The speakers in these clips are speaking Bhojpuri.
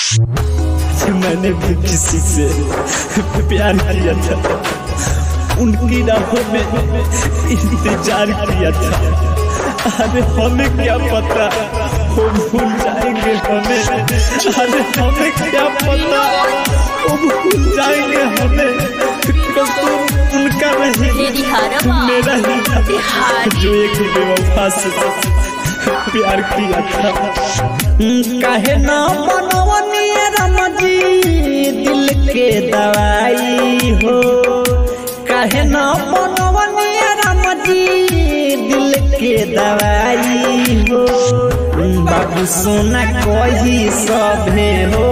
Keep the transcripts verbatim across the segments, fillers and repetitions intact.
मैंने भी किसी से प्यार किया था, उनकी राहों में इंतजार किया था। अरे हमें क्या पता वो भूल जाएंगे हमें, अरे हमें क्या पता वो भूल जाएंगे हमें। कसूर उनका नहीं मेरा ही, जो एक बेवफा से प्यार किया था। काहे ना बनवनी रमजी दिल के दवाई हो, काहे ना बनवनी रमजी दिल के दवाई हो। बाबू सोना कोई सभे हो,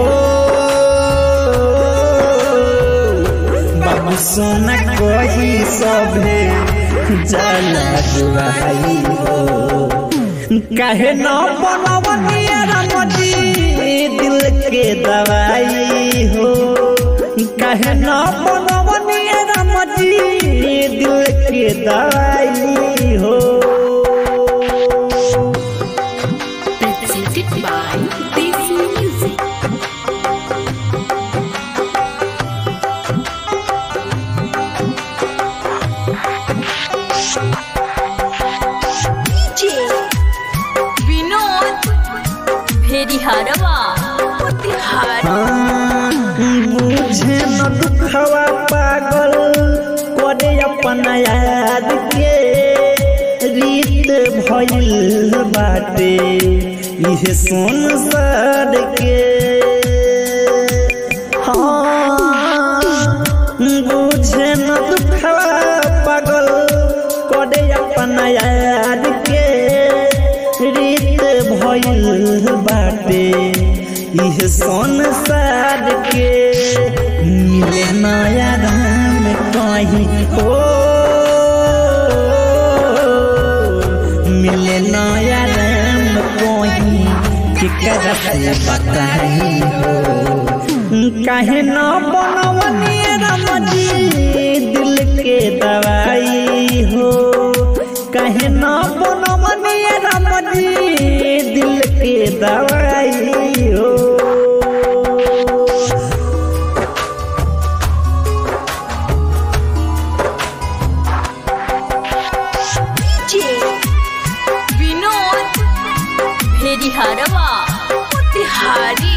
बाबू सोना कोई सभे जाला जुआई हो। काहे ना बनवनी रमजी दिल के दवाई हो, काहे ना बनवनी रमजी दिल के दवाई हो। मुझे न दुखवा पागल करे अपना याद के, रीत भइल बाटे इहे संसार के। हाँ मुझे न दुखवा पागल करे अपना याद के, रीत भइल बाटे इह संसार के। मिले नया राम कहीं हो, मिले नया राम कहीं केकरा से बताई हो। काहे न बनवनी रमजी दिल के दवाई हो, काहे न बनवनी रमजी दिल के दवाई हो। विनोद भेड़िहारवा तिहारी।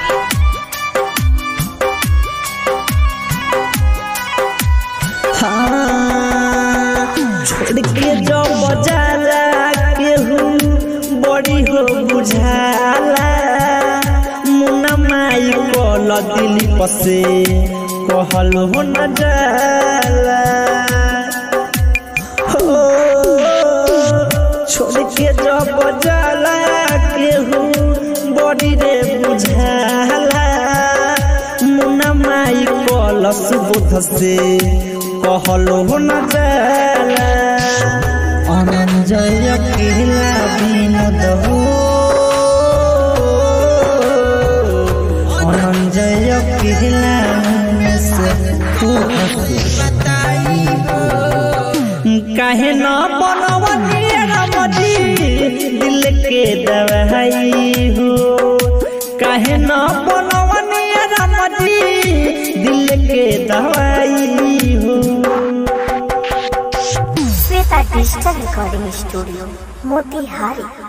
हाँ छोड़ के जो बजाला केहू बड़ी हो बुझाला। मुन्ना माई बोल दिल पसे कहल हो न जाला। हो छोड़ के जो बजाला केहू बड़ी रे बुझाला। मुन्ना माई बोल सुबोध से कहल हो न जाला। अनंजय अकेला विनोद हो, अनंजय अकेला से बताई हो। काहे न बनवनी रमजी दिल के दवाई हो, काहे न बनवनी रमजी दिल के दवाई हो। Shweta digital recording studio Motihari.